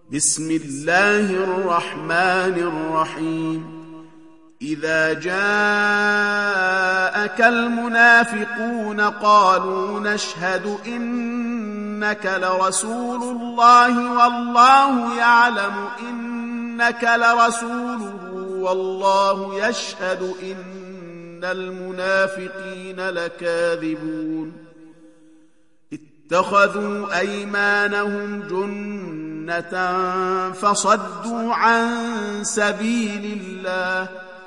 بسم الله الرحمن الرحيم إذا جاءك المنافقون قالوا نشهد إنك لرسول الله والله يعلم إنك لرسوله والله يشهد إن المنافقين لكاذبون اتخذوا أيمانهم جنة فصدوا عن سبيل الله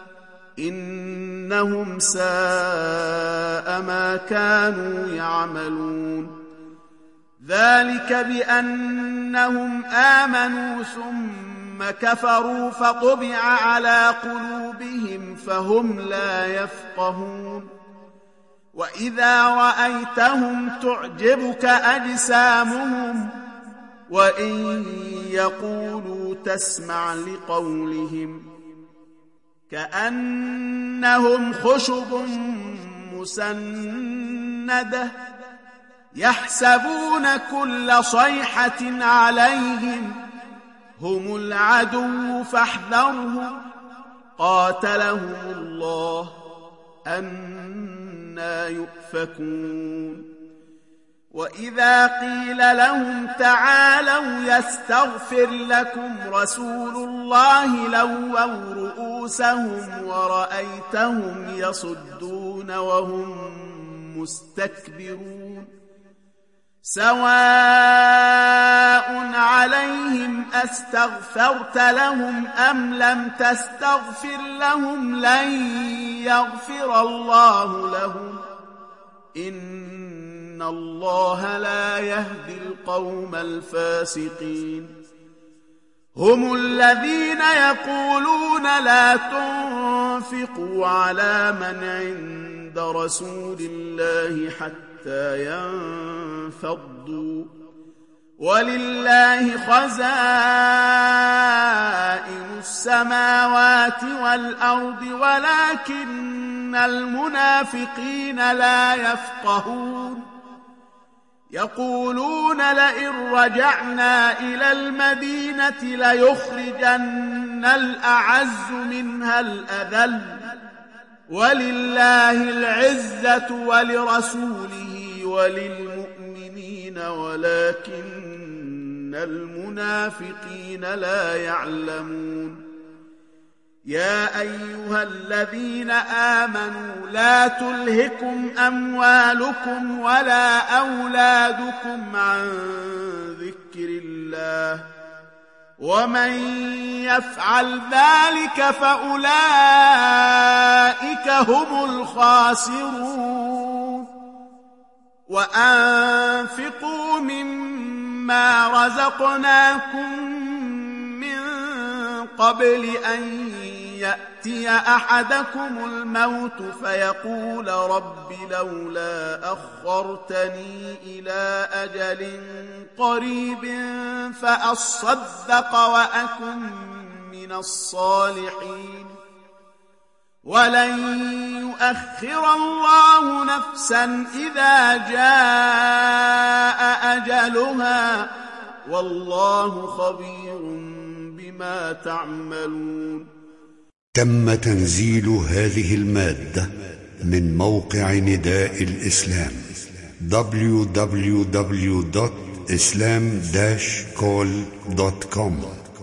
إنهم ساء ما كانوا يعملون ذلك بأنهم آمنوا ثم كفروا فطبع على قلوبهم فهم لا يفقهون وإذا رأيتهم تعجبك أجسامهم وإن يقولوا تسمع لقولهم كأنهم خشب مسندة يحسبون كل صيحة عليهم هم العدو فاحذرهم قاتلهم الله أنى يؤفكون وإذا قيل لهم تعالوا يستغفر لكم رسول الله لووا رؤوسهم ورأيتهم يصدون وهم مستكبرون سواء عليهم أستغفرت لهم أم لم تستغفر لهم لن يغفر الله لهم إن الله لا يهدي القوم الفاسقين هم الذين يقولون لا تنفقوا على من عند رسول الله حتى ينفضوا ولله خزائن السماوات والأرض ولكن المنافقين لا يفقهون يقولون لئن رجعنا إلى المدينة ليخرجن الأعز منها الأذل ولله العزة ولرسوله وللمؤمنين ولكن المنافقين لا يعلمون يا أيها الذين آمنوا لا تلهكم أموالكم ولا أولادكم عن ذكر الله ومن يفعل ذلك فأولئك هم الخاسرون وأنفقوا مما رزقناكم من قبل أن يأتي أحدكم الموت فيقول رب لولا أخرتني إلى أجل قريب فأصدق وأكن من الصالحين ولن يؤخر الله نفسا إذا جاء أجلها والله خبير بما تعملون. تم تنزيل هذه المادة من موقع نداء الإسلام www.islam-call.com